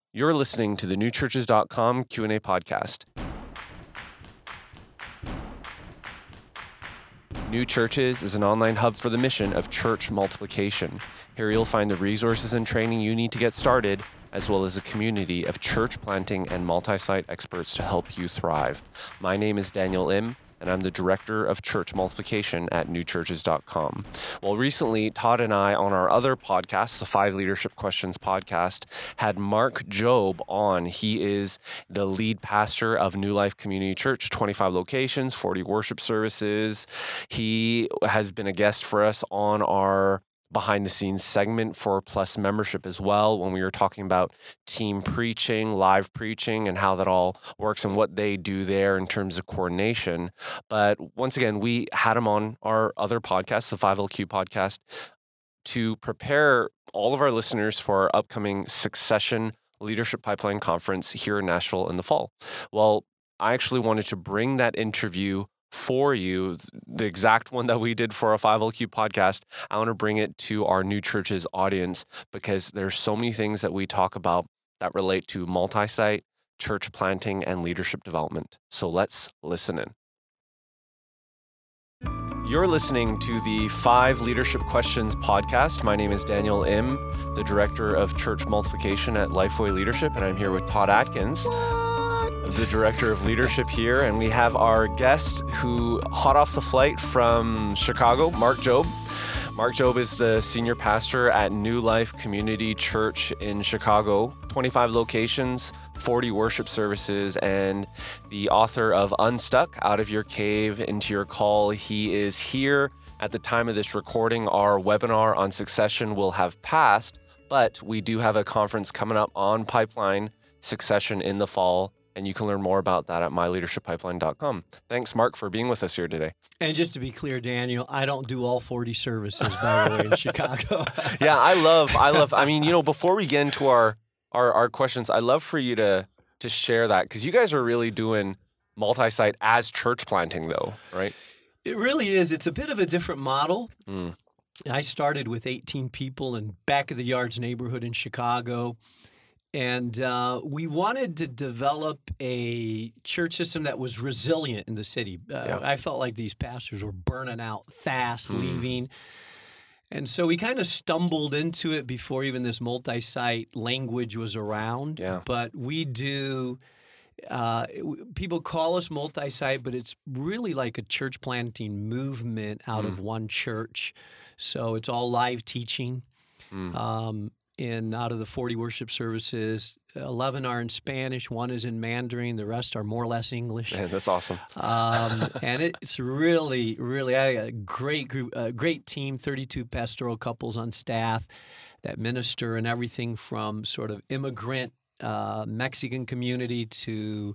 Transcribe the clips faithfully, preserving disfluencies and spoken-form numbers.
You're listening to the new churches dot com Q and A podcast. New Churches is an online hub for the mission of church multiplication. Here you'll find the resources and training you need to get started, as well as a community of church planting and multi-site experts to help you thrive. My name is Daniel Im, and I'm the Director of Church Multiplication at new churches dot com. Well, recently, Todd and I, on our other podcast, the Five Leadership Questions podcast, had Mark Jobe on. He is the lead pastor of New Life Community Church, twenty-five locations, forty worship services. He has been a guest for us on our behind the scenes segment for Plus membership as well, when we were talking about team preaching, live preaching, and how that all works and what they do there in terms of coordination. But once again, we had him on our other podcast, the five L Q podcast, to prepare all of our listeners for our upcoming Succession Leadership Pipeline Conference here in Nashville in the fall. Well, I actually wanted to bring that interview for you, the exact one that we did for our five L Q podcast. I want to bring it to our New Churches audience because there's so many things that we talk about that relate to multi-site, church planting, and leadership development. So let's listen in. You're listening to the Five Leadership Questions podcast. My name is Daniel Im, the Director of Church Multiplication at Lifeway Leadership, and I'm here with Todd Atkins, the Director of Leadership here, and we have our guest who, hot off the flight from Chicago, Mark Jobe. Mark Jobe is the Senior Pastor at New Life Community Church in Chicago, twenty-five locations, forty worship services, and the author of Unstuck, Out of Your Cave into Your Call. He is here at the time of this recording. Our webinar on Succession will have passed, but we do have a conference coming up on Pipeline Succession in the fall, and you can learn more about that at my leadership pipeline dot com. Thanks, Mark, for being with us here today. And just to be clear, Daniel, I don't do all forty services, by the way, in Chicago. Yeah, I love, I love, I mean, you know, before we get into our, our, our questions, I'd love for you to, to share that, because you guys are really doing multi-site as church planting, though, right? It really is. It's a bit of a different model. Mm. I started with eighteen people in back of the yards neighborhood in Chicago. And uh, we wanted to develop a church system that was resilient in the city. Uh, Yeah. I felt like these pastors were burning out fast, Mm. leaving. And so we kind of stumbled into it before even this multi-site language was around. Yeah. But we do, uh, people call us multi-site, but it's really like a church planting movement out Mm. of one church. So it's all live teaching. Mm. Um, in out of the forty worship services, eleven are in Spanish, one is in Mandarin, the rest are more or less English. Man, that's awesome. Um, and it, it's really, really I got a great group, a great team, thirty-two pastoral couples on staff that minister in everything from sort of immigrant uh, Mexican community to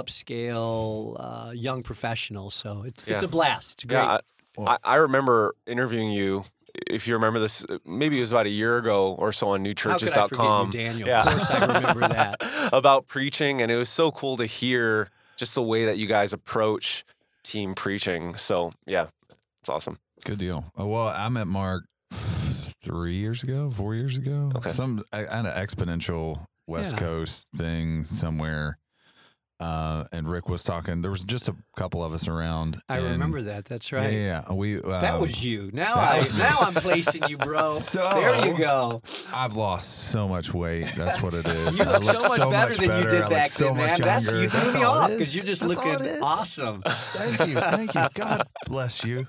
upscale uh, young professionals. So it's, Yeah. it's a blast. It's great. Yeah, I, I I remember interviewing you. If you remember this, maybe it was about a year ago or so on new churches dot com. How could I forget you, Daniel? Yeah. Of course I remember that. About preaching, and it was so cool to hear just the way that you guys approach team preaching. So, yeah, it's awesome. Good deal. Uh, Well, I met Mark three years ago, four years ago. Okay. Some I I had an exponential West Yeah. Coast thing somewhere. Uh, and Rick was talking. There was just a couple of us around. I and- remember that. That's Yeah, right. yeah, yeah. We uh, That was you. Now that I was me. now I'm placing you, bro. So- there you go. I've lost so much weight. That's what it is. You I look so much better much than you better. did I look back so then, much man. That's younger. you threw That's me all it off is. because you're just That's all looking it is. awesome. Thank you, thank you. God bless you.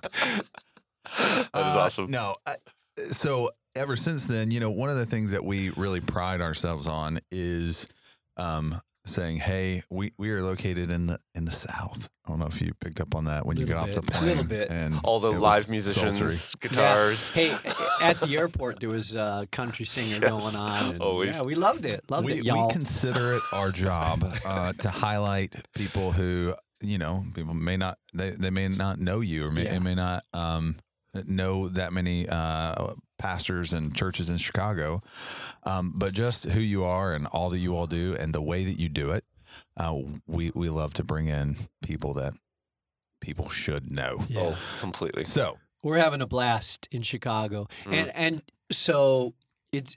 That is Uh, awesome. No, I, so ever since then, you know, one of the things that we really pride ourselves on is um, saying, "Hey, we, we are located in the in the South." I don't know if you picked up on that when you Little got off bit, the plane. little bit. And All the it was live musicians, sultry. guitars. Yeah. Hey, at the airport there was a country singer Yes, going on. And always. Yeah, we loved it. Loved We, it, y'all. we consider it our job uh, to highlight people who, you know, people may not they, they may not know you or may, Yeah. they may not um, know that many uh, pastors and churches in Chicago, um, but just who you are and all that you all do and the way that you do it. Uh, we we love to bring in people that people should know. Yeah. Oh, completely. So We're having a blast in Chicago. Mm. And and so it's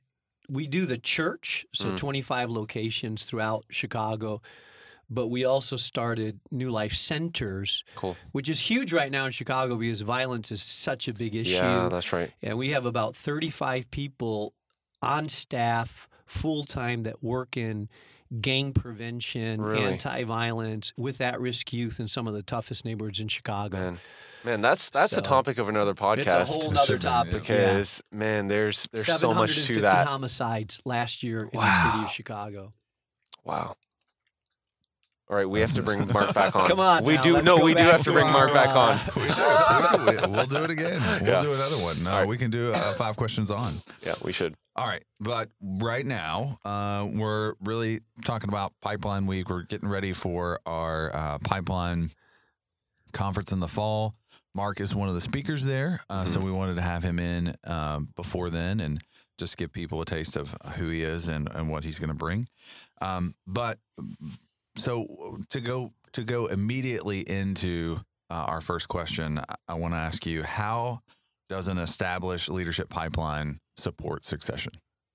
we do the church, so Mm. twenty-five locations throughout Chicago. But we also started New Life Centers, Cool. which is huge right now in Chicago because violence is such a big issue. Yeah, that's right. And we have about thirty-five people on staff full time that work in gang prevention, Really? anti-violence with at-risk youth in some of the toughest neighborhoods in Chicago. Man, man, that's that's the So, topic of another podcast. It's a whole nother Should be, yeah. topic. because man, there's there's so much to seven hundred fifty that. homicides last year in the Wow. city of Chicago. Wow. All right, we have to bring Mark back on. Come on we now, do. let's No, go we do back have to to bring Mark our, back uh, on. We do. We do. We'll do it again. We'll Yeah. do another one. No, All right. we can do uh, five questions on. Yeah, we should. All right, but right now uh, we're really talking about Pipeline Week. We're getting ready for our uh, Pipeline conference in the fall. Mark is one of the speakers there, uh, so we wanted to have him in um, before then and just give people a taste of who he is and, and what he's going to bring. Um, but so to go to go immediately into uh, our first question, I, I want to ask you, how does an established leadership pipeline support succession?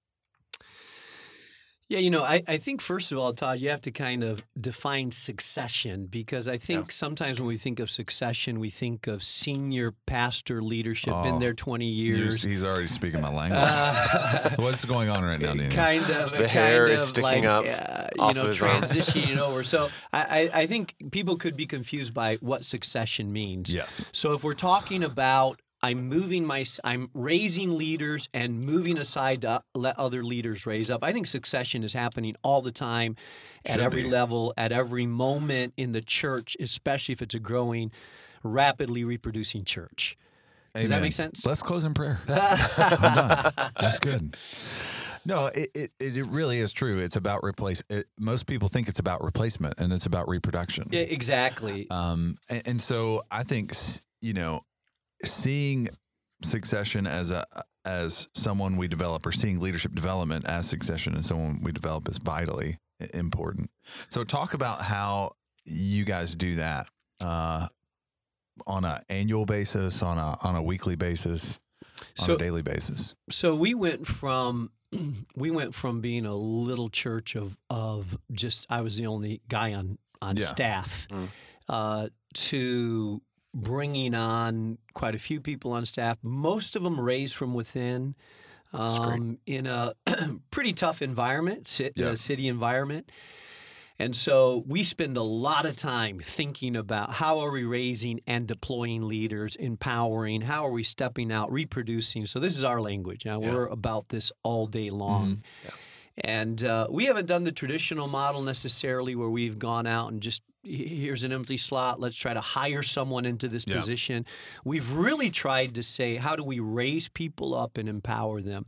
Yeah, you know, I, I think first of all, Todd, you have to kind of define succession because I think Yeah. sometimes when we think of succession, we think of senior pastor leadership, Oh, been there twenty He's, years. he's already speaking my language. Uh, What's going on right now, Danny? kind of The kind hair of is sticking like, up uh, you off know, of his arm. transitioning over. So I, I, I think people could be confused by what succession means. Yes. So if we're talking about I'm moving my, I'm raising leaders and moving aside to let other leaders raise up. I think succession is happening all the time at Should every be. level, at every moment in the church, especially if it's a growing, rapidly reproducing church. Does that Amen. make sense? Let's close in prayer. I'm done. That's good. No, it, it, it really is true. It's about replace. It, most people think it's about replacement, and it's about reproduction. Yeah, exactly. Um, and, and so I think s- you know, seeing succession as a as someone we develop, or seeing leadership development as succession as someone we develop, is vitally i- important. So talk about how you guys do that uh, on an annual basis, on a on a weekly basis, on So- a daily basis. So we went from we went from being a little church of of just I was the only guy on on Yeah. staff Mm. uh, to bringing on quite a few people on staff. Most of them raised from within, That's great. um, in a pretty tough environment, ci- Yeah. uh, city environment. And so we spend a lot of time thinking about how are we raising and deploying leaders, empowering, how are we stepping out, reproducing. So this is our language. Now, Yeah. we're about this all day long. Yeah. And uh, we haven't done the traditional model necessarily where we've gone out and just, "H- here's an empty slot, let's try to hire someone into this Yeah. position. We've really tried to say, how do we raise people up and empower them?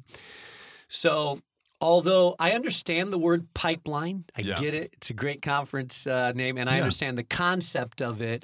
So although I understand the word pipeline, I Yeah. get it. It's a great conference uh, name, and I Yeah. understand the concept of it.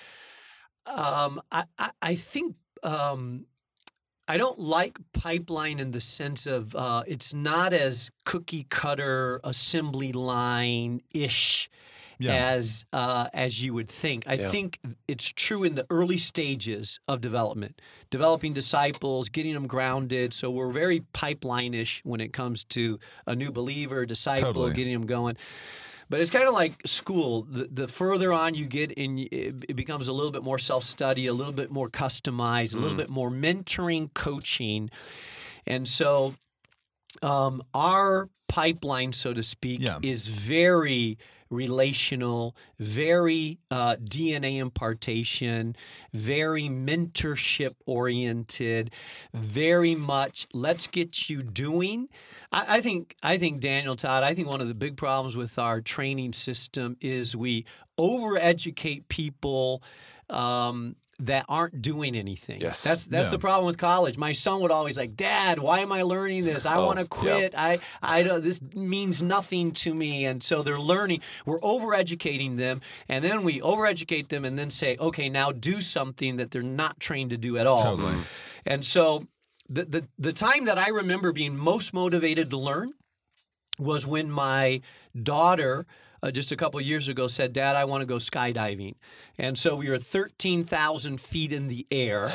Um, I, I, I think um, I don't like pipeline in the sense of uh, it's not as cookie cutter assembly line ish. Yeah. As uh, as you would think. I Yeah. think it's true in the early stages of development, developing disciples, getting them grounded. So we're very pipeline-ish when it comes to a new believer, disciple, Totally. getting them going. But it's kind of like school. The, the further on you get in, it, it becomes a little bit more self-study, a little bit more customized, a little bit more mentoring, coaching. And so um, our pipeline, so to speak, Yeah. is very relational, very uh, D N A impartation, very mentorship oriented, very much let's get you doing. I, I think I think Daniel, Todd, I think one of the big problems with our training system is we overeducate people um, that aren't doing anything. Yes. That's that's Yeah. the problem with college. My son would always like, Dad, why am I learning this? I Oh, want to yeah. quit. I I don't. This means nothing to me. And so they're learning. We're overeducating them, and then we overeducate them, and then say, okay, now do something that they're not trained to do at all. Totally. And so the the the time that I remember being most motivated to learn was when my daughter uh, just a couple of years ago said, Dad, I want to go skydiving. And so we were thirteen thousand feet in the air.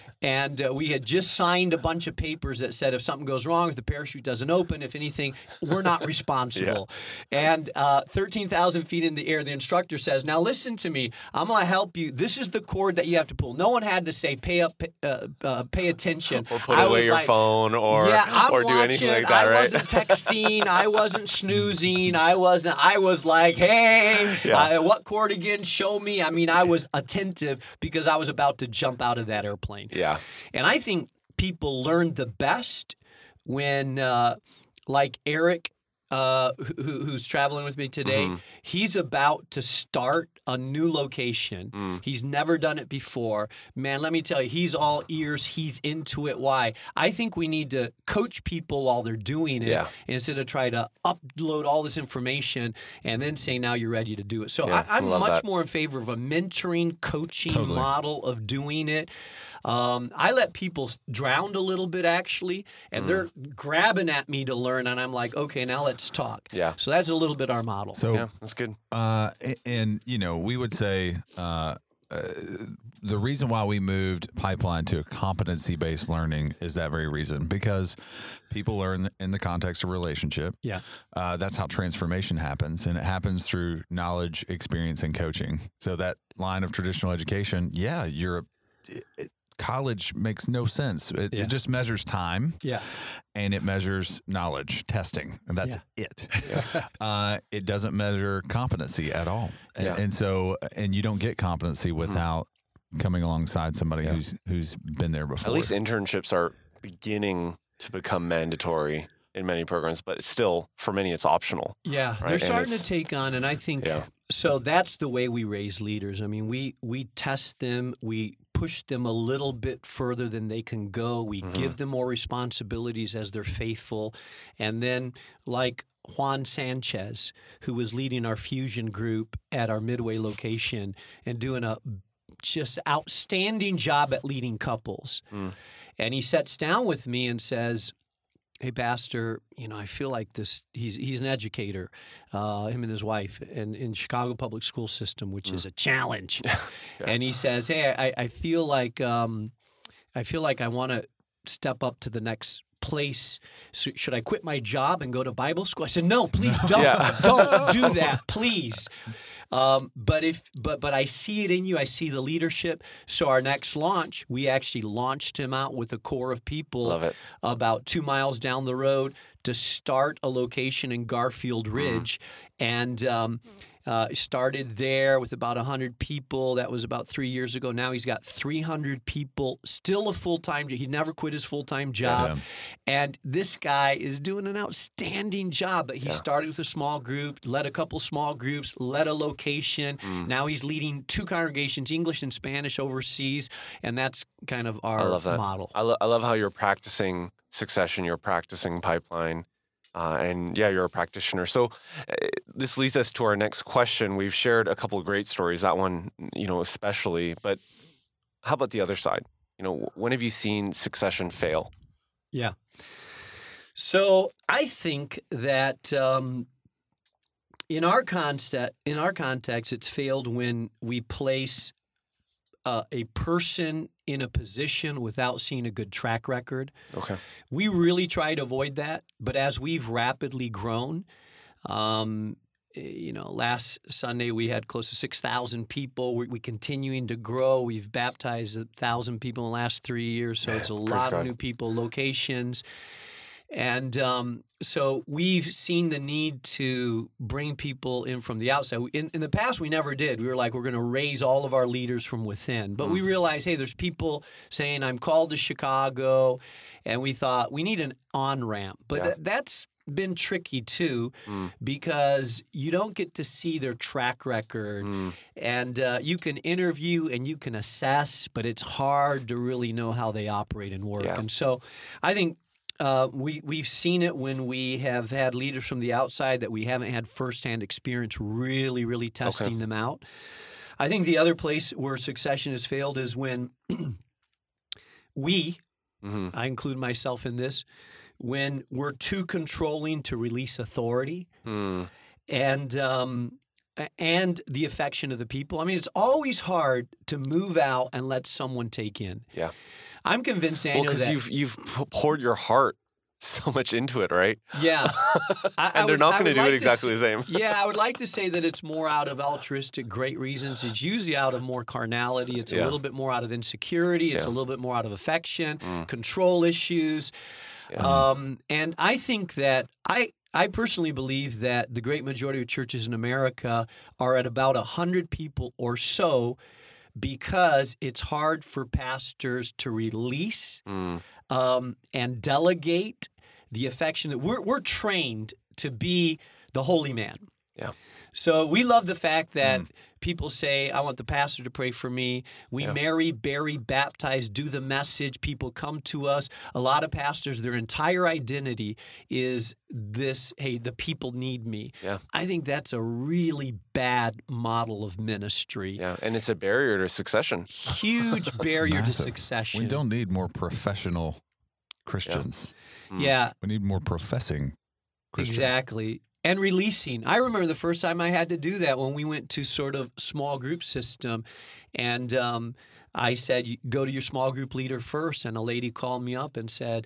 And uh, we had just signed a bunch of papers that said if something goes wrong, if the parachute doesn't open, if anything, we're not responsible. Yeah. And uh, thirteen thousand feet in the air, the instructor says, now listen to me. I'm going to help you. This is the cord that you have to pull. No one had to say pay up, uh, uh, pay attention. Or put I away your like, phone or, yeah, I'm or do watching, anything like that, I right? wasn't texting. I wasn't snoozing. I wasn't. I was like, hey, Yeah. uh, what cord again? Show me. I mean, I was attentive because I was about to jump out of that airplane. Yeah. And I think people learn the best when, uh, like Eric, uh, who, who's traveling with me today, Mm-hmm. he's about to start a new location. Mm. He's never done it before. Man, let me tell you, he's all ears. He's into it. Why? I think we need to coach people while they're doing it Yeah. instead of try to upload all this information and then say, now you're ready to do it. So Yeah, I, I'm I love much that. more in favor of a mentoring, coaching Totally. model of doing it. Um, I let people drown a little bit, actually, and Mm. they're grabbing at me to learn, and I'm like, okay, now let's talk. Yeah. So that's a little bit our model. So, Yeah, that's good. uh, a- and you know, we would say uh, uh, the reason why we moved Pipeline to a competency-based learning is that very reason, because people learn in the context of relationship. Yeah. Uh, that's how transformation happens, and it happens through knowledge, experience, and coaching. So that line of traditional education, yeah, you're it, it, college makes no sense. It, Yeah. it just measures time. Yeah. And it measures knowledge testing, and that's it. Uh, it doesn't measure competency at all, and, Yeah. and so and you don't get competency without coming alongside somebody Yeah. who's who's been there before. At least internships are beginning to become mandatory in many programs, but it's still, for many, it's optional. Yeah, Right, they're and starting to it's- take on, and I think Yeah. so. That's the way we raise leaders. I mean, we we test them, we push them a little bit further than they can go. We Mm-hmm. give them more responsibilities as they're faithful, and then like Juan Sanchez, who was leading our fusion group at our Midway location and doing a just outstanding job at leading couples, Mm. and he sits down with me and says, hey, Pastor, you know, I feel like this, he's he's an educator, uh, him and his wife, and in Chicago public school system, which is a challenge. And he says, hey, I, I feel like um, I feel like I want to step up to the next place. So should I quit my job and go to Bible school? I said, no, please don't. Yeah. Don't do that, please. Um, but if but but I see it in you. I see the leadership. So our next launch, we actually launched him out with a core of people Love it. about two miles down the road to start a location in Garfield Ridge, and um, uh, started there with about one hundred people. That was about three years ago. Now he's got three hundred people, still a full-time job. He never quit his full-time job. Yeah. And this guy is doing an outstanding job. But he Yeah. started with a small group, led a couple small groups, led a location. Mm. Now he's leading two congregations, English and Spanish overseas, and that's kind of our I love that. model. I, lo- I love how you're practicing succession, you're practicing pipeline, uh, and yeah, you're a practitioner. So uh, this leads us to our next question. We've shared a couple of great stories, that one, you know, especially, but how about the other side? You know, when have you seen succession fail? Yeah. So I think that um, in our context, in our context, it's failed when we place uh, a person in a position without seeing a good track record. Okay. We really try to avoid that, but as we've rapidly grown, um, you know, last Sunday we had close to six thousand people. We're, we're continuing to grow. We've baptized one thousand people in the last three years, so it's a Praise lot God. of new people, locations. And um, so we've seen the need to bring people in from the outside. In, in the past, we never did. We were like, we're going to raise all of our leaders from within. But we realized, hey, there's people saying, I'm called to Chicago. And we thought, we need an on-ramp. But Yeah. th- that's been tricky, too, Mm. because you don't get to see their track record. Mm. And uh, you can interview and you can assess, but it's hard to really know how they operate and work. Yeah. And so I think uh, we, we've seen it when we have had leaders from the outside that we haven't had firsthand experience really, really testing them out. I think the other place where succession has failed is when we, Mhm. I include myself in this, when we're too controlling to release authority. Mm. and um, and the affection of the people. I mean, it's always hard to move out and let someone take in. Yeah. I'm convinced, Daniel, Well, because that you've you've p- poured your heart so much into it, right? yeah, I, And I they're would- not I going to would do like it exactly s- the same. Yeah, I would like to say that it's more out of altruistic, great reasons. It's usually out of more carnality. It's a Yeah. little bit more out of insecurity. It's Yeah. a little bit more out of affection, Mm. control issues. Yeah. Um, and I think that I. I personally believe that the great majority of churches in America are at about one hundred people or so because it's hard for pastors to release Mm. um, and delegate the affection that we're, we're trained to be the holy man. Yeah. So we love the fact that people say, I want the pastor to pray for me. We Yeah. marry, bury, baptize, do the message. People come to us. A lot of pastors, their entire identity is this, hey, the people need me. Yeah. I think that's a really bad model of ministry. Yeah. And it's a barrier to succession. Huge barrier to Massive. succession. We don't need more professional Christians. Mm. Yeah, We need more professing Christians. exactly. And releasing. I remember the first time I had to do that when we went to sort of small group system. And um, I said, "You go to your small group leader first." And a lady called me up and said,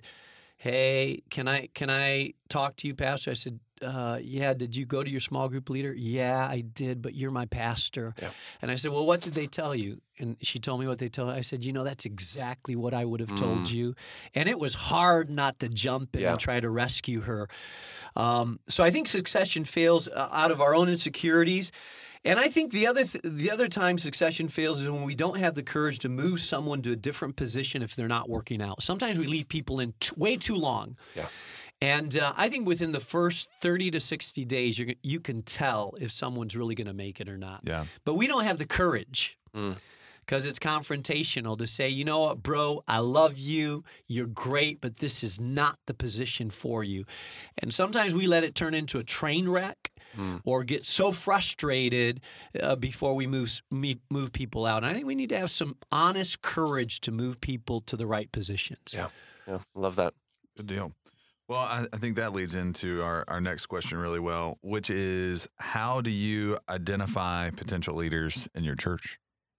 "Hey, can I can I talk to you, Pastor?" I said, uh, yeah, did you go to your small group leader? Yeah, I did, but you're my pastor. Yeah. And I said, well, what did they tell you? And she told me what they told her. I said, you know, that's exactly what I would have told Mm. you. And it was hard not to jump in Yeah. and try to rescue her. Um, so I think succession fails uh, out of our own insecurities. And I think the other th- the other time succession fails is when we don't have the courage to move someone to a different position if they're not working out. Sometimes we leave people in t- way too long. Yeah. And uh, I think within the first thirty to sixty days, you're, g- you can tell if someone's really going to make it or not. Yeah. But we don't have the courage Mm. because it's confrontational to say, you know what, bro, I love you. You're great, but this is not the position for you. And sometimes we let it turn into a train wreck Mm. or get so frustrated uh, before we move, s- me- move people out. And I think we need to have some honest courage to move people to the right positions. Yeah. Yeah. Love that. Good deal. Well, I, I think that leads into our, our next question really well, which is how do you identify potential leaders in your church?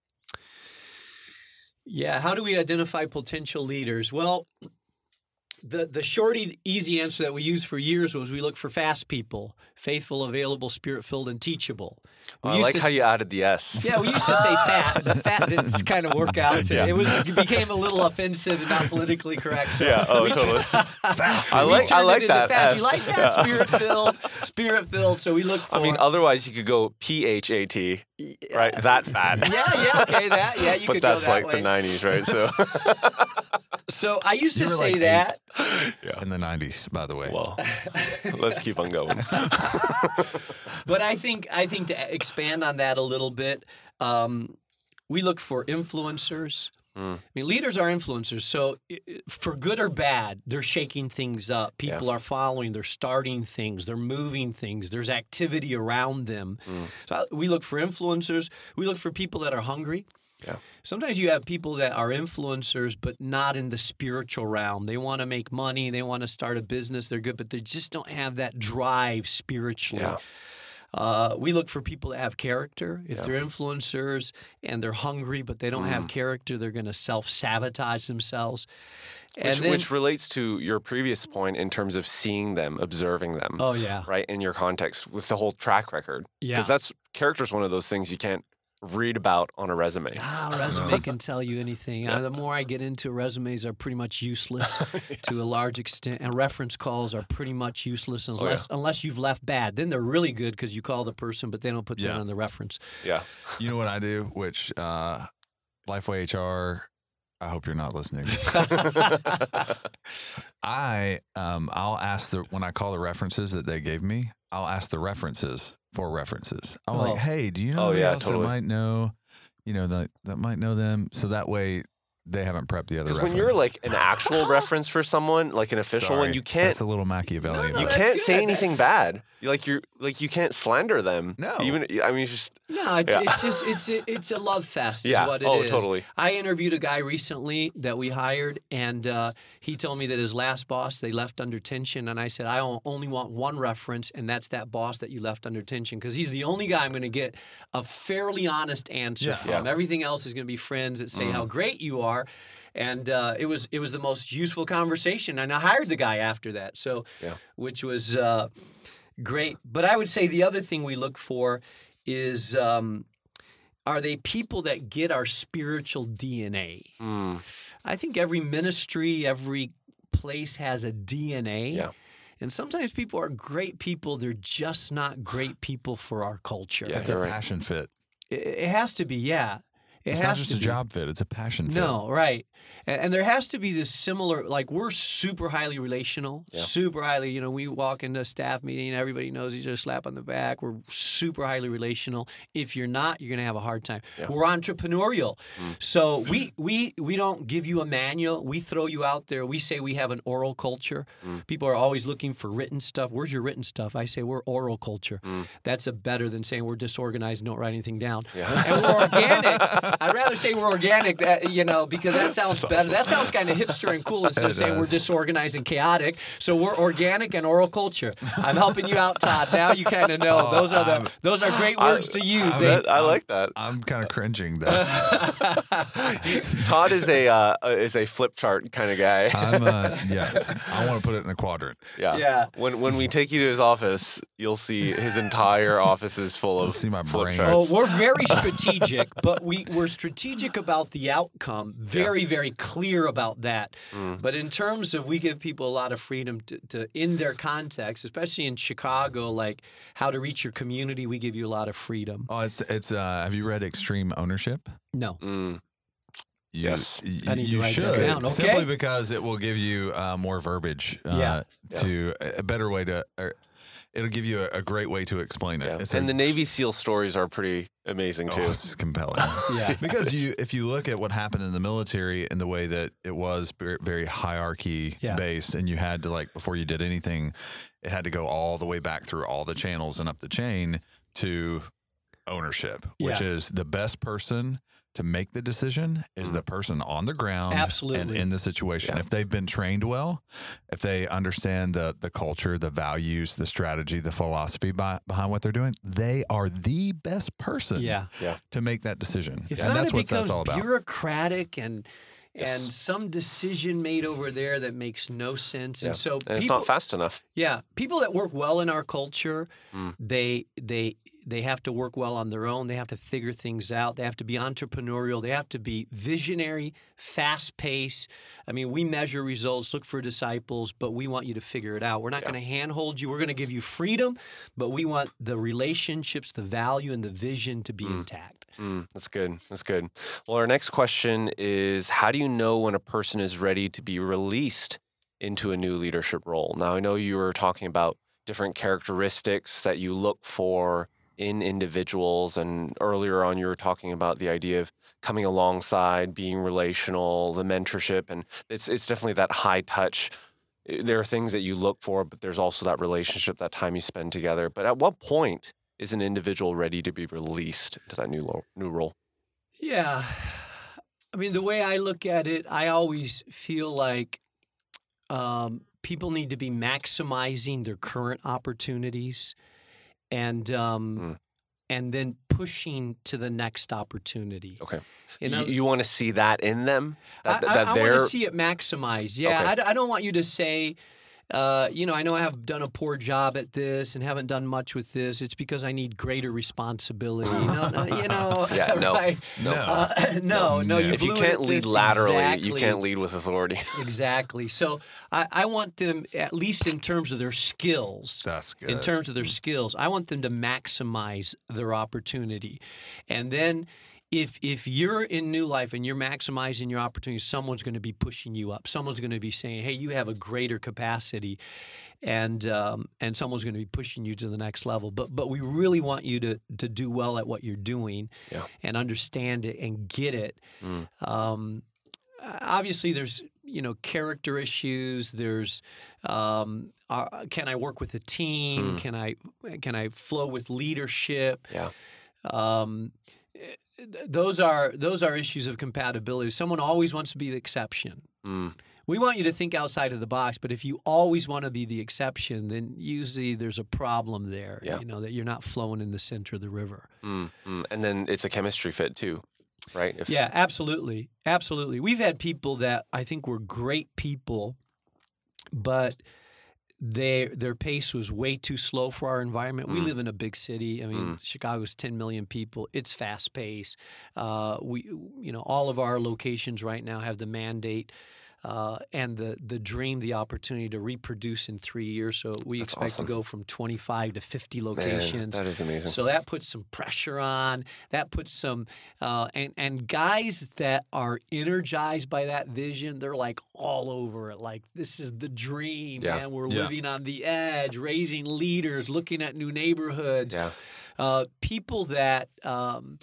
Yeah, how do we identify potential leaders? Well, the the short, e- easy answer that we used for years was we look for fast people, faithful, available, spirit-filled, and teachable. We I used like to how s- you added the S. Yeah, we used to say fat. The fat didn't kind of work out. Yeah. It was it became a little offensive and not politically correct. So Yeah, oh, we totally. fast. I like- I like that Fast. You S. like that? Yeah. Spirit-filled, spirit-filled. So we look for. I mean, otherwise you could go P H A T, right? That fat. yeah, yeah, okay, that. Yeah, you But could that's go that like way. the nineties, right? So, So I used to You were say like that. yeah. In the nineties, by the way. Well, let's keep on going. But I think I think to expand on that a little bit, um, we look for influencers. Mm. I mean, leaders are influencers. So, i- i- for good or bad, they're shaking things up. People are following. They're starting things. They're moving things. There's activity around them. Mm. So, I- we look for influencers. We look for people that are hungry. Yeah. Sometimes you have people that are influencers, but not in the spiritual realm. They want to make money. They want to start a business. They're good, but they just don't have that drive spiritually. Yeah. Uh, we look for people that have character. If Yeah. they're influencers and they're hungry, but they don't have Mm. character, they're going to self-sabotage themselves. And Which, then, which relates to your previous point in terms of seeing them, observing them, oh yeah, right, in your context with the whole track record. yeah. Because that's character's one of those things you can't read about on a resume. Ah, a resume can tell you anything. Yeah. Uh, the more I get into, resumes are pretty much useless to a large extent, and reference calls are pretty much useless Oh, unless unless you've left bad. Then they're really good because you call the person, but they don't put that Yeah. on the reference. Yeah. You know what I do, which uh, Lifeway H R, I hope you're not listening. I um I'll ask the when I call the references that they gave me, I'll ask the references for references. I'm Oh. like, hey, do you know Oh, anybody yeah, else totally. that might know, you know, that that might know them? So that way they haven't prepped the other Because reference. when you're like an actual reference for someone, like an official Sorry, one, you can't. That's a little Machiavellian. No, no, You that's can't good. say anything That's- bad. You like you're like you can't slander them. No. Even I mean, it's just No, it's Yeah. it's just it's a, it's a love fest. Is Yeah. what it Oh, is. totally. I interviewed a guy recently that we hired, and uh, he told me that his last boss they left under tension, and I said I o- only want one reference, and that's that boss that you left under tension, because he's the only guy I'm going to get a fairly honest answer Yeah. from. Yeah. Everything else is going to be friends that say Mm. how great you are. And uh, it was it was the most useful conversation, and I hired the guy after that. So, Yeah. which was uh, great. But I would say the other thing we look for is um, are they people that get our spiritual D N A? mm, I think every ministry, every place has a D N A. Yeah. And sometimes people are great people. They're just not great people for our culture. Yeah. It's a You're right. passion fit. It, it has to be, yeah. It It's has not just to a be. job fit. It's a passion fit. No, right. And, and there has to be this similar, like we're super highly relational, Yeah. super highly, you know, we walk into a staff meeting, everybody knows each other, slap on the back. We're super highly relational. If you're not, you're going to have a hard time. Yeah. We're entrepreneurial. Mm. So we, we, we don't give you a manual. We throw you out there. We say we have an oral culture. Mm. People are always looking for written stuff. Where's your written stuff? I say we're oral culture. Mm. That's a better than saying we're disorganized and don't write anything down. Yeah. And we're organic. I'd rather say we're organic, that, you know, because that sounds better. That sounds kind of hipster and cool instead of It saying we're does. disorganized and chaotic. So we're organic and oral culture. I'm helping you out, Todd. Now you kind of know. Oh, those are the I'm- those are great words to use. I, They- that- I like that. I'm kind of cringing there. Todd is a uh, is a flip chart kind of guy. I'm uh, yes. I want to put it in a quadrant. yeah. Yeah. When when we take you to his office, you'll see his entire office is full You'll of see my flip brain. charts. Oh, we're very strategic, but we, we're strategic about the outcome. Very, very clear about that. Mm. But in terms of, we give people a lot of freedom to, to, in their context, especially in Chicago, like how to reach your community, we give you a lot of freedom. Oh, it's it's. Uh, have you read Extreme Ownership? No. Mm. You, Yes. y- I need to you write should this down. Okay. simply because it will give you uh, more verbiage. Uh, Yeah. To a better way to. Or it'll give you a, a great way to explain it. Yeah. It's And a- the Navy SEAL stories are pretty amazing too. Oh, it's just compelling. Yeah. Because you, if you look at what happened in the military and the way that it was very, very hierarchy Yeah. based, and you had to like before you did anything, it had to go all the way back through all the channels and up the chain to ownership, which Yeah. is the best person to make the decision is the person on the ground and Absolutely. in the situation. Yeah. If they've been trained well, if they understand the the culture, the values, the strategy, the philosophy by, behind what they're doing, they are the best person Yeah. to make that decision. If and not, that's it what becomes that's all about. bureaucratic and Yes. and some decision made over there that makes no sense. Yeah. And so And it's people, not fast enough. yeah, people that work well in our culture, Mm. they they they have to work well on their own. They have to figure things out. They have to be entrepreneurial. They have to be visionary, fast paced. I mean, we measure results, look for disciples, but we want you to figure it out. We're not Yeah. going to handhold you. We're going to give you freedom, but we want the relationships, the value, and the vision to be Mm. intact. Mm, that's good. That's good. Well, our next question is, how do you know when a person is ready to be released into a new leadership role? Now, I know you were talking about different characteristics that you look for in individuals, and earlier on you were talking about the idea of coming alongside, being relational, the mentorship, and it's it's definitely that high touch. There are things that you look for, but there's also that relationship, that time you spend together. But at what point is an individual ready to be released to that new lo- new role? Yeah. I mean, the way I look at it, I always feel like um, people need to be maximizing their current opportunities and um, Mm. and then pushing to the next opportunity. Okay. You You, know, you want to see that in them? That, I, that I, I they're want to see it maximized. Yeah, Okay. I d- I, don't want you to say, uh, you know, I know I have done a poor job at this and haven't done much with this. It's because I need greater responsibility. no, no, you know, Yeah, no, right? no. Uh, no, no. You if you blew it can't at lead this. laterally, Exactly. you can't lead with authority. Exactly. So I, I want them, at least in terms of their skills, That's good. in terms of their skills, I want them to maximize their opportunity. And then if if you're in New Life and you're maximizing your opportunity, someone's going to be pushing you up. Someone's going to be saying, hey, you have a greater capacity. And um, and someone's going to be pushing you to the next level. But but we really want you to to do well at what you're doing Yeah. and understand it and get it. Mm. Um, uh, obviously there's you know character issues. There's um, uh, can I work with a team? Mm. Can I can I flow with leadership? Yeah. Um, those are those are issues of compatibility. Someone always wants to be the exception. Mm. We want you to think outside of the box, but if you always want to be the exception, then usually there's a problem there. Yeah. You know that you're not flowing in the center of the river. Mm. Mm. And then it's a chemistry fit too, right? If, Yeah, absolutely, absolutely. We've had people that I think were great people, but they their pace was way too slow for our environment. We Mm. live in a big city. I mean, Mm. Chicago's ten million people. It's fast paced. Uh, we, you know, all of our locations right now have the mandate. Uh, and the the dream, the opportunity to reproduce in three years. So we That's expect awesome. to go from twenty-five to fifty Man, locations. that is amazing. So that puts some pressure on. That puts some, uh, and and guys that are energized by that vision, they're like all over it. Like this is the dream, Yeah. man. We're Yeah. living on the edge, raising leaders, looking at new neighborhoods. yeah. Uh, people that um,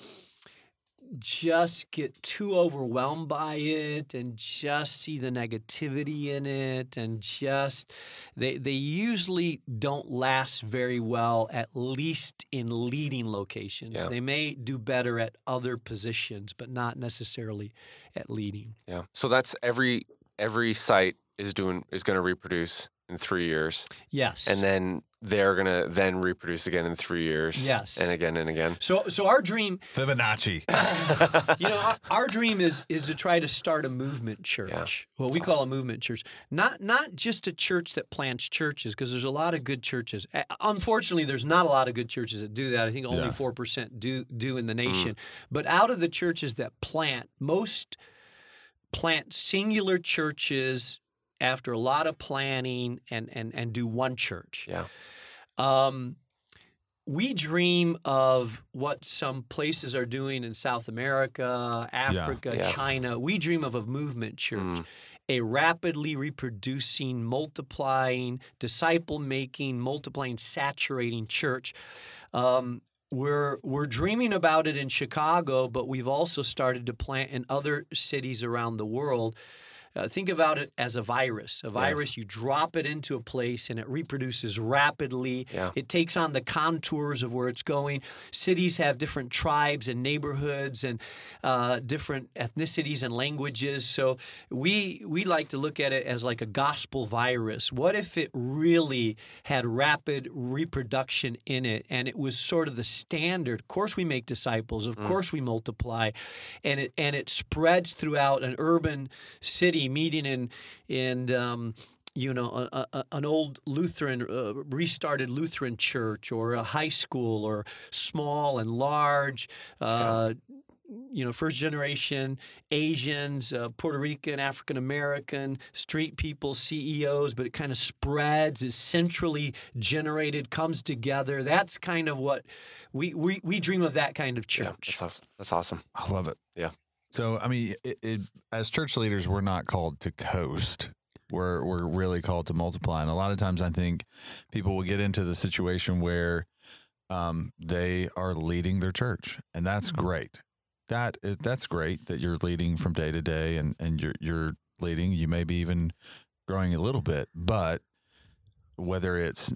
just get too overwhelmed by it and just see the negativity in it and just they they usually don't last very well, at least in leading locations. Yeah. They may do better at other positions, but not necessarily at leading. Yeah. So that's every every site is doing is going to reproduce in three years, Yes. and then they're going to then reproduce again in three years. Yes. And again and again. so so our dream, Fibonacci. you know, our, our dream is is to try to start a movement church. What we call a movement church. Not not just a church that plants churches, because there's a lot of good churches. Uh, Unfortunately, there's not a lot of good churches that do that. I think only Yeah. four percent do do in the nation. But out of the churches that plant, most plant singular churches after a lot of planning and and and do one church. Yeah. Um, we dream of what some places are doing in South America, Africa, Yeah. China. We dream of a movement church, Mm. a rapidly reproducing, multiplying, disciple making, multiplying, saturating church. Um, We're we're dreaming about it in Chicago, but we've also started to plant in other cities around the world. Uh, think about it as a virus. A virus, you drop it into a place and it reproduces rapidly. Yeah. It takes on the contours of where it's going. Cities have different tribes and neighborhoods and uh, different ethnicities and languages. So we we like to look at it as like a gospel virus. What if it really had rapid reproduction in it and it was sort of the standard? Of course we make disciples. Of course we multiply. And it and it spreads throughout an urban city, meeting in in um, you know a, a, an old Lutheran uh, restarted Lutheran church, or a high school, or small and large. Uh, You know, first generation Asians, uh, Puerto Rican, African American, street people, C E Os, but it kind of spreads, is centrally generated, comes together. That's kind of what we we, we dream of, that kind of Yeah. church. That's, aw- that's awesome. I love it. Yeah. So, I mean, it, it, as church leaders, we're not called to coast. We're we're really called to multiply. And a lot of times, I think people will get into the situation where um, they are leading their church, and that's great. That is that's great that you're leading from day to day, and and you're you're leading. You may be even growing a little bit, but whether it's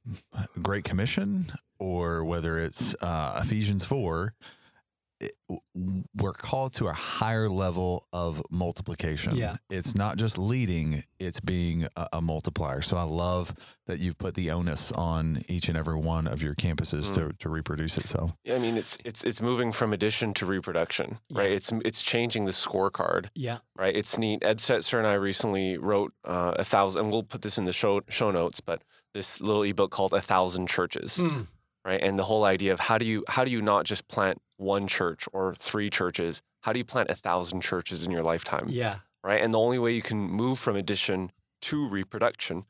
Great Commission or whether it's uh, Ephesians four. It, we're called to a higher level of multiplication. Yeah. It's not just leading, it's being a, a multiplier. So I love that you've put the onus on each and every one of your campuses Mm. to, to reproduce itself. Yeah, I mean, it's it's it's moving from addition to reproduction, right? Yeah. It's it's changing the scorecard, Yeah. right? It's neat. Ed Setzer and I recently wrote uh, a thousand, and we'll put this in the show show notes, but this little ebook called A Thousand Churches, Mm. right? And the whole idea of how do you how do you not just plant one church or three churches? How do you plant a thousand churches in your lifetime? Yeah. Right? And the only way you can move from addition to reproduction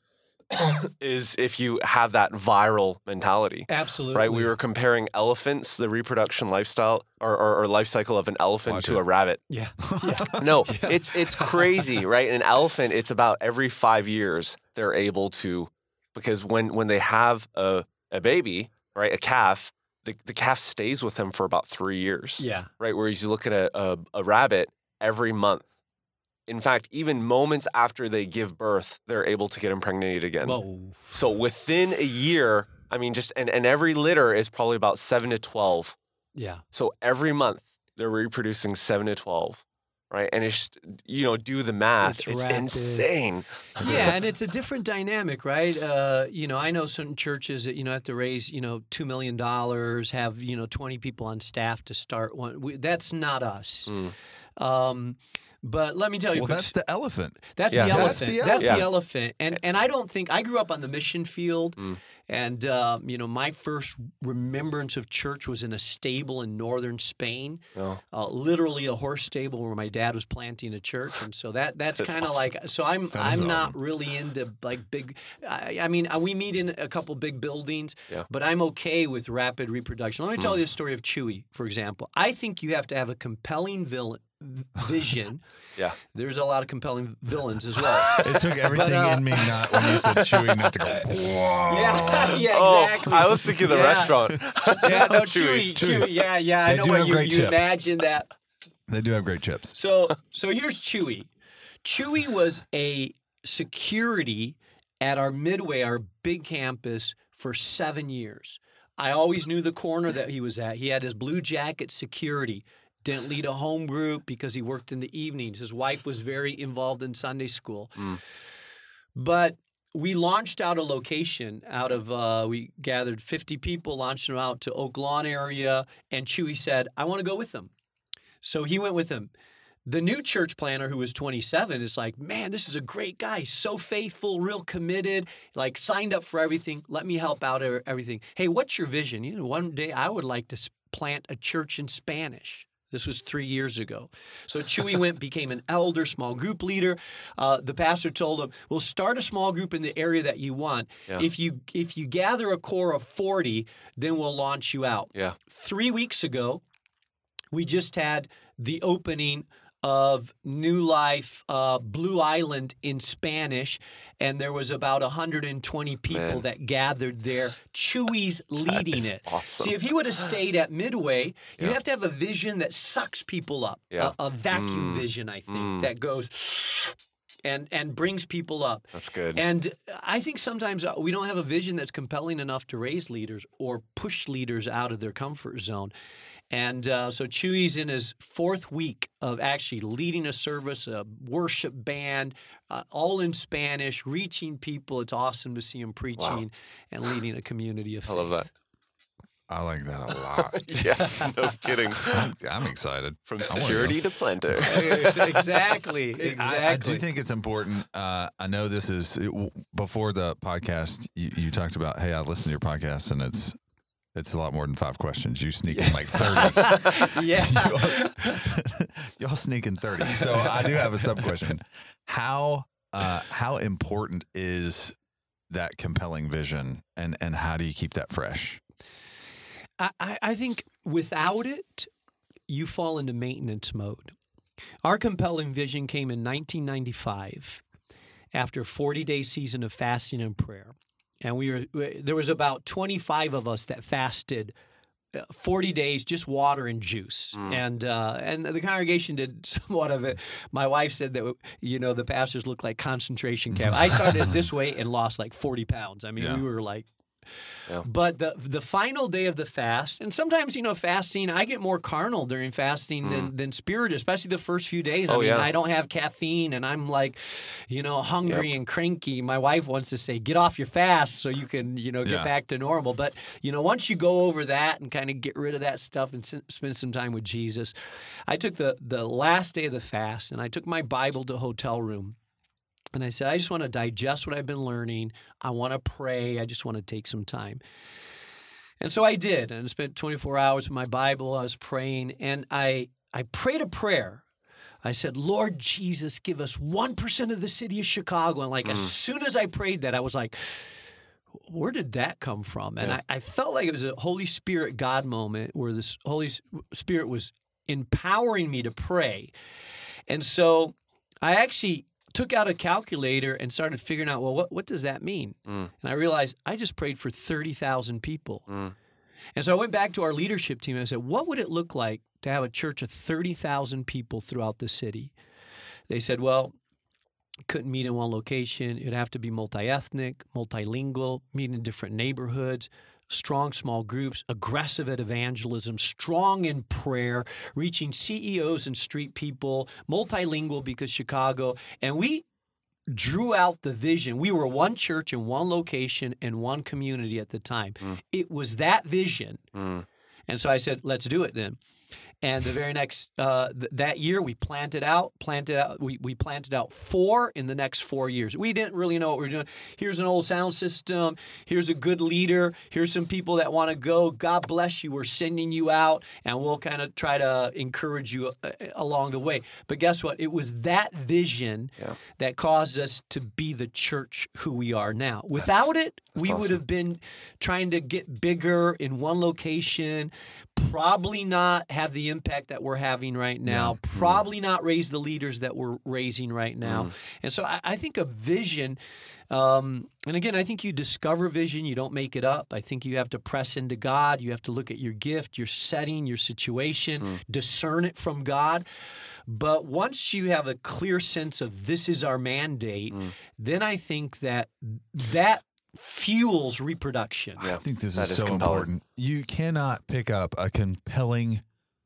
is if you have that viral mentality. Absolutely. Right? We were comparing elephants, the reproduction lifestyle or, or, or life cycle of an elephant Watch to it. a rabbit. Yeah. Yeah. No, it's it's crazy, right? An elephant, it's about every five years they're able to, because when when they have a, a baby, right, a calf, the, the calf stays with them for about three years. Yeah. Right? Whereas you look at a, a, a rabbit, every month In fact, even moments after they give birth, they're able to get impregnated again. Whoa. So within a year, I mean, just and, and every litter is probably about seven to twelve. Yeah. So every month they're reproducing seven to twelve, right? And it's just, you know, do the math. It's It's, rapid. insane. Yeah, and it's a different dynamic, right? Uh, you know, I know certain churches that, you know, have to raise, you know, two million dollars, have, you know, twenty people on staff to start one. We, that's not us. Mm. Um, but let me tell you, Well, quick that's the elephant. That's Yeah. the That's elephant. the That's the elephant. elephant. And and I don't think I grew up on the mission field, Mm. and uh, you know my first remembrance of church was in a stable in northern Spain, Oh. uh, literally a horse stable where my dad was planting a church, and so that that's That's kind of awesome. like so I'm That is I'm not awesome. really into like big. I, I mean uh, we meet in a couple big buildings, Yeah. but I'm okay with rapid reproduction. Let me tell you the story of Chewy, for example. I think you have to have a compelling villain. Vision. Yeah. There's a lot of compelling villains as well. It took everything uh, in me not when you said chewing not to go. Whoa. Yeah, yeah, Oh, exactly. I was thinking the Yeah. restaurant. Yeah, no, Chewy's. Chewy, Chewy. Yeah, yeah. I They know do what have you, great you chips. imagine that. They do have great chips. So, so here's Chewy. Chewy was a security at our Midway, our big campus, for seven years. I always knew the corner that he was at. He had his blue jacket security. Didn't lead a home group because he worked in the evenings. His wife was very involved in Sunday school. Mm. But we launched out a location out of, uh, we gathered fifty people, launched them out to Oak Lawn area, and Chewy said, I want to go with them. So he went with them. The new church planner, who was twenty-seven, is like, man, this is a great guy, so faithful, real committed, like signed up for everything. Let me help out e- everything. Hey, what's your vision? You know, one day I would like to s- plant a church in Spanish. This was three years ago. So Chewy went, became an elder, small group leader. Uh, the pastor told him, "We'll start a small group in the area that you want. Yeah. If you if you gather a core of forty, then we'll launch you out." Yeah. Three weeks ago, we just had the opening of New Life uh, Blue Island in Spanish, and there was about one hundred twenty people Man. that gathered there. Chewy's leading is it. awesome. See, if he would have stayed at Midway, you Yeah. have to have a vision that sucks people up, Yeah. a, a vacuum Mm. vision, I think, Mm. that goes and and brings people up. That's good. And I think sometimes uh, we don't have a vision that's compelling enough to raise leaders or push leaders out of their comfort zone. And uh, so Chewy's in his fourth week of actually leading a service, a worship band, uh, all in Spanish, reaching people. It's awesome to see him preaching and leading a community of I faith. love that. I like that a lot. Yeah, no kidding. I'm, I'm excited. From I wanna security to planter. Okay, so exactly, go. exactly. I, I do think it's important. Uh, I know this is it, w- before the podcast. You, you talked about, hey, I listen to your podcast, and it's it's a lot more than five questions. You sneak in like thirty. yeah. y'all, y'all sneak in thirty. So I do have a sub question. How uh, how important is that compelling vision, and and how do you keep that fresh? I, I I think without it, you fall into maintenance mode. Our compelling vision came in nineteen ninety-five after a forty-day season of fasting and prayer. And we were there was about twenty-five of us that fasted uh, forty days, just water and juice. Mm. And uh, and the congregation did somewhat of it. My wife said that, you know, the pastors looked like concentration camp. I started this way and lost like forty pounds. I mean, Yeah. we were like, Yeah. but the the final day of the fast, and sometimes, you know, fasting, I get more carnal during fasting than, than spirit, especially the first few days. I Mm. Oh, mean, yeah. I don't have caffeine and I'm like, you know, hungry and cranky. My wife wants to say, get off your fast so you can, you know, get Yeah. back to normal. But, you know, once you go over that and kind of get rid of that stuff and s- spend some time with Jesus, I took the, the last day of the fast and I took my Bible to a hotel room. And I said, I just want to digest what I've been learning. I want to pray. I just want to take some time. And so I did. And I spent twenty-four hours with my Bible. I was praying. And I, I prayed a prayer. I said, Lord Jesus, give us one percent of the city of Chicago. And like as soon as I prayed that, I was like, where did that come from? And Yeah. I, I felt like it was a Holy Spirit God moment where this Holy S- Spirit was empowering me to pray. And so I actually took out a calculator and started figuring out, well, what, what does that mean? Mm. And I realized I just prayed for thirty thousand people. Mm. And so I went back to our leadership team and I said, what would it look like to have a church of thirty thousand people throughout the city? they said, well, couldn't meet in one location. It'd have to be multi-ethnic, multilingual, meet in different neighborhoods, strong small groups, aggressive at evangelism, strong in prayer, reaching C E Os and street people, multilingual because Chicago. And we drew out the vision. We were one church in one location and one community at the time. Mm. It was that vision. Mm. And so I said, let's do it then. And the very next, uh, th- that year, we planted out, planted out, we, we planted out four in the next four years. We didn't really know what we were doing. Here's an old sound system. Here's a good leader. Here's some people that want to go. God bless you. We're sending you out, and we'll kind of try to encourage you uh, along the way. But guess what? It was that vision yeah. that caused us to be the church who we are now. Without that's, it, that's we awesome. would have been trying to get bigger in one location, probably not have the impact that we're having right now, yeah. probably mm. not raise the leaders that we're raising right now. Mm. And so I, I think a vision, um, and again, I think you discover vision, you don't make it up. I think you have to press into God. You have to look at your gift, your setting, your situation, mm. discern it from God. But once you have a clear sense of this is our mandate, mm. then I think that that fuels reproduction. Yeah, I think this is, is so compelling. important. You cannot pick up a compelling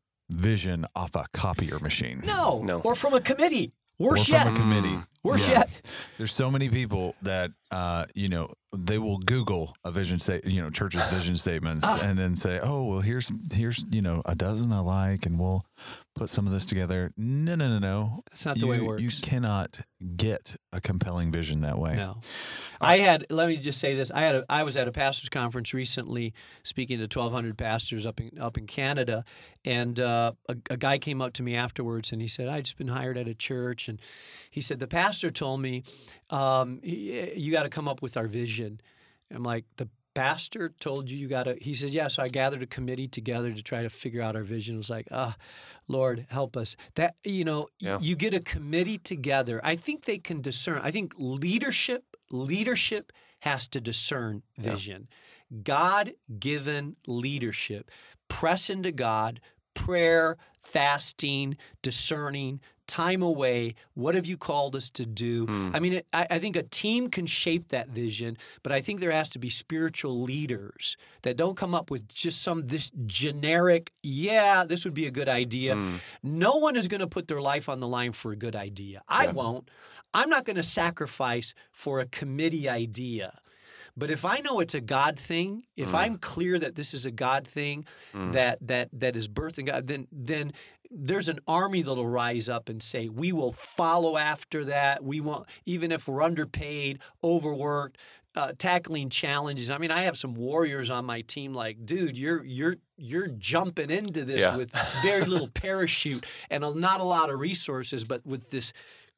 vision off a copier machine. No, no. Or from a committee. Worse or yet. From a committee. Mm. Worse yeah. yet. There's so many people that, uh, you know, they will Google a vision state, you know, church's vision statements, ah. and then say, "Oh, well, here's here's you know a dozen I like, and we'll put some of this together." No, no, no, no. That's not the you, way it works. You cannot get a compelling vision that way. No. I had. Let me just say this. I had. A, I was at a pastors' conference recently, speaking to twelve hundred pastors up in up in Canada, and uh, a, a guy came up to me afterwards, and he said, "I've just been hired at a church," and he said, "The pastor told me, um, you got to come up with our vision." I'm like, "The pastor told you you got to," he says, "Yeah." So I gathered a committee together to try to figure out our vision. It was like, ah, oh, Lord, help us. That, you know, yeah. you get a committee together. I think they can discern. I think leadership, leadership has to discern vision. Yeah. God-given leadership. Press into God, prayer, fasting, discerning, time away. What have you called us to do? Mm. I mean, I, I think a team can shape that vision, but I think there has to be spiritual leaders that don't come up with just some this generic, yeah, this would be a good idea. Mm. No one is going to put their life on the line for a good idea. I yeah. won't. I'm not going to sacrifice for a committee idea. But if I know it's a God thing, if mm. I'm clear that this is a God thing, mm. that that that is birthing God, then then there's an army that'll rise up and say, we will follow after that. We won't, even if we're underpaid, overworked, uh, tackling challenges. I mean, I have some warriors on my team. Like, dude, you're you're you're jumping into this yeah. with very little parachute and a, not a lot of resources, but with this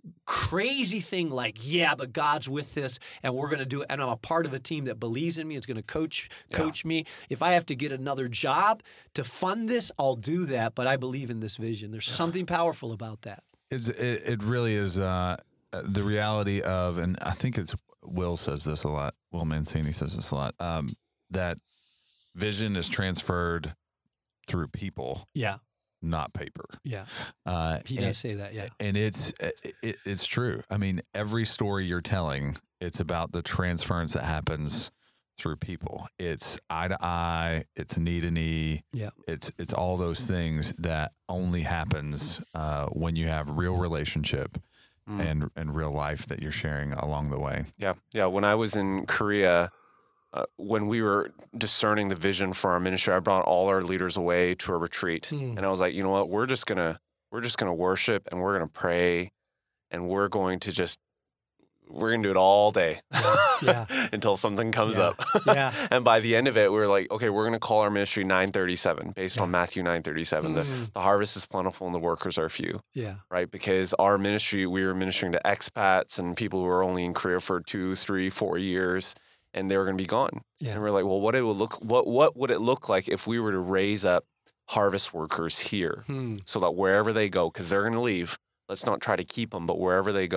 crazy thing like, yeah, but God's with this, and we're going to do it. And I'm a part of a team that believes in me. It's going to coach coach yeah. me. If I have to get another job to fund this, I'll do that. But I believe in this vision. There's yeah. something powerful about that. It's, it, it really is uh, the reality of, and I think it's Will says this a lot. Will Mancini says this a lot. Um, that vision is transferred through people. Yeah. Not paper. Yeah, uh, he does and, say that. Yeah, and it's it, it's true. I mean, every story you're telling, it's about the transference that happens through people. It's eye to eye. It's knee to knee. Yeah, it's it's all those things that only happens uh, when you have real relationship mm. and and real life that you're sharing along the way. Yeah, yeah. When I was in Korea. Uh, when we were discerning the vision for our ministry, I brought all our leaders away to a retreat, hmm. and I was like, you know what, we're just gonna we're just gonna worship and we're gonna pray, and we're going to just we're gonna do it all day yeah. until something comes yeah. up. yeah. And by the end of it, we were like, okay, we're gonna call our ministry nine thirty-seven based yeah. on Matthew nine thirty-seven. Hmm. The the harvest is plentiful and the workers are few. Yeah. Right, because our ministry, we were ministering to expats and people who were only in Korea for two, three, four years. And they were going to be gone. Yeah. And we're like, well, what it would look, what what would it look like if we were to raise up harvest workers here, hmm. so that wherever they go, because they're going to leave, let's not try to keep them, but wherever they go,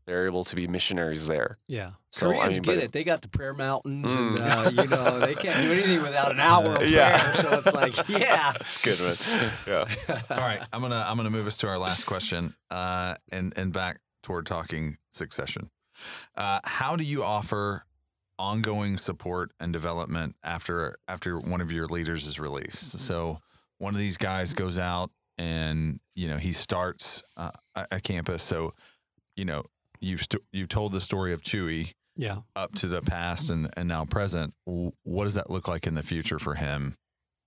they're able to be missionaries there. Yeah. So, I Koreans mean, get but- it. They got the prayer mountains, Mm. and uh, you know they can't do anything without an hour of prayer. Yeah. So it's like, yeah, It's good, man. Yeah. All right, I'm gonna I'm gonna move us to our last question, uh, and and back toward talking succession. Uh, how do you offer ongoing support and development after after one of your leaders is released? So one of these guys goes out and you know he starts uh, a, a campus. So you know you've st- you've told the story of Chewy yeah. up to the past and and now present. W- What does that look like in the future for him?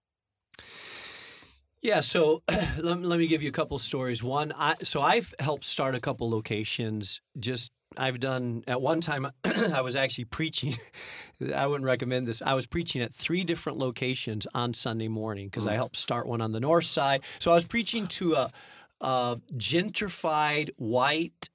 Yeah, so let, let me give you a couple stories. One, I so I've helped start a couple locations. Just I've done at one time. I was actually preaching. I wouldn't recommend this. I was preaching at three different locations on Sunday morning because I helped start one on the north side. So I was preaching to a, a gentrified, white,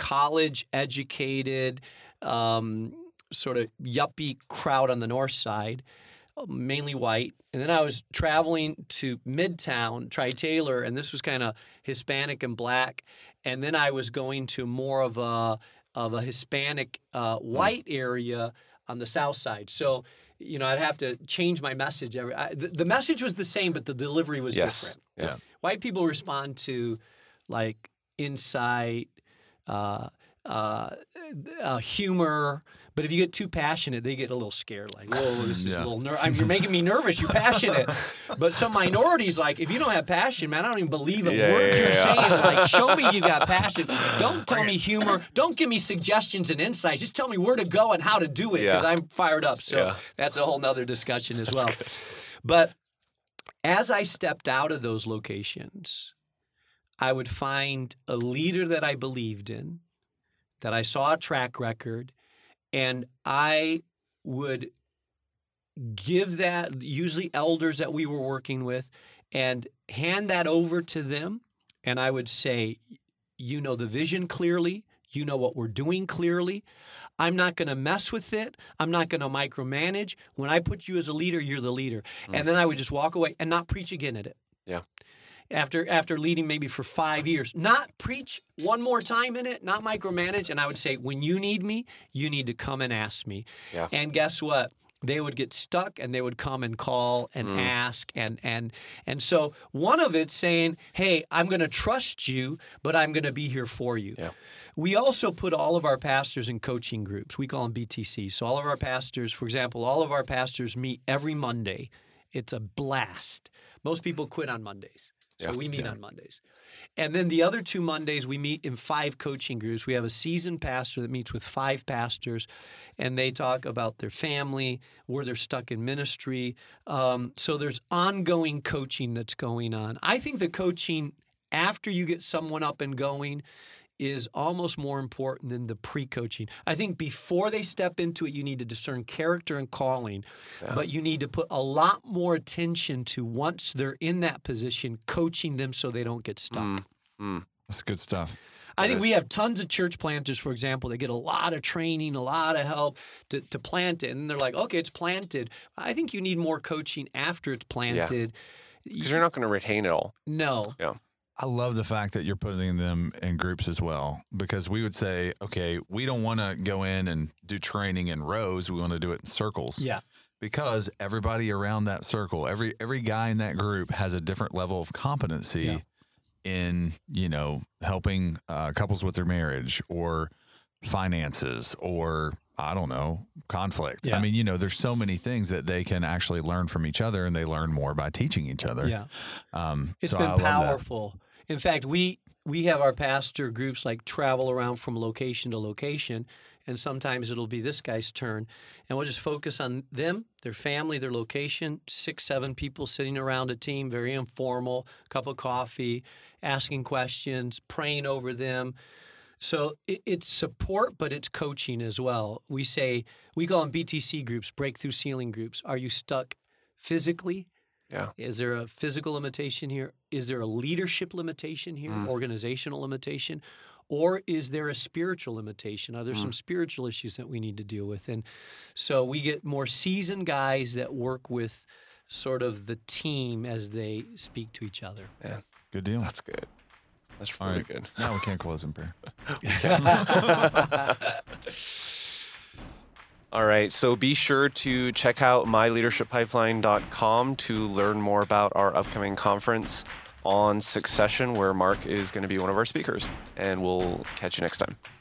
college-educated, um, sort of yuppie crowd on the north side, mainly white. And then I was traveling to Midtown, Tri-Taylor, and this was kind of Hispanic and black. And then I was going to more of a of a Hispanic uh, white area on the south side. So, you know, I'd have to change my message. Every, I, the, the message was the same, but the delivery was Yes. different. Yeah. White people respond to like insight, uh, uh, uh, humor. But if you get too passionate, they get a little scared. Like, whoa, this is Yeah. a little ner- I mean, you're making me nervous. You're passionate. But some minorities, like, if you don't have passion, man, I don't even believe a Yeah, word yeah, you're yeah. saying. Like, show me you got passion. Don't tell me humor. Don't give me suggestions and insights. Just tell me where to go and how to do it because Yeah. I'm fired up. So Yeah. that's a whole nother discussion as well. But as I stepped out of those locations, I would find a leader that I believed in, that I saw a track record, and I would give that, usually elders that we were working with, and hand that over to them. And I would say, you know the vision clearly. You know what we're doing clearly. I'm not going to mess with it. I'm not going to micromanage. When I put you as a leader, you're the leader. Mm. And then I would just walk away and not preach again at it. Yeah. After after leading maybe for five years, not preach one more time in it, not micromanage. And I would say, when you need me, you need to come and ask me. Yeah. And guess what? They would get stuck and they would come and call and Mm. ask. And and and so one of it's saying, hey, I'm going to trust you, but I'm going to be here for you. Yeah. We also put all of our pastors in coaching groups. We call them B T C. So all of our pastors, for example, all of our pastors meet every Monday. It's a blast. Most people quit on Mondays. So Yeah. we meet Yeah. on Mondays. And then the other two Mondays, we meet in five coaching groups. We have a seasoned pastor that meets with five pastors, and they talk about their family, where they're stuck in ministry. Um, so there's ongoing coaching that's going on. I think the coaching after you get someone up and going is almost more important than the pre-coaching. I think before they step into it, you need to discern character and calling, Yeah. but you need to put a lot more attention to, once they're in that position, coaching them so they don't get stuck. Mm. Mm. That's good stuff. I That think is- we have tons of church planters, for example, that get a lot of training, a lot of help to, to plant it. And they're like, okay, it's planted. I think you need more coaching after it's planted. Because you're not going to retain it all. No. I love the fact that you're putting them in groups as well, because we would say, okay, we don't want to go in and do training in rows. We want to do it in circles. Yeah. Because everybody around that circle, every every guy in that group has a different level of competency Yeah. in, you know, helping uh, couples with their marriage or finances or, I don't know, conflict. Yeah. I mean, you know, there's so many things that they can actually learn from each other, and they learn more by teaching each other. Yeah. Um, It's so been I love that. powerful. In fact, we we have our pastor groups like travel around from location to location, and sometimes it'll be this guy's turn, and we'll just focus on them, their family, their location. Six, seven people sitting around a team, very informal, cup of coffee, asking questions, praying over them. So it, it's support, but it's coaching as well. We say we call them B T C groups, breakthrough ceiling groups. Are you stuck physically? Yeah. Is there a physical limitation here? Is there a leadership limitation here, Mm. organizational limitation? Or is there a spiritual limitation? Are there Mm. some spiritual issues that we need to deal with? And so we get more seasoned guys that work with sort of the team as they speak to each other. Good deal. That's good. That's All really right. good. Now we can't close in prayer. All right, so be sure to check out my leadership pipeline dot com to learn more about our upcoming conference on succession, where Mark is going to be one of our speakers. And we'll catch you next time.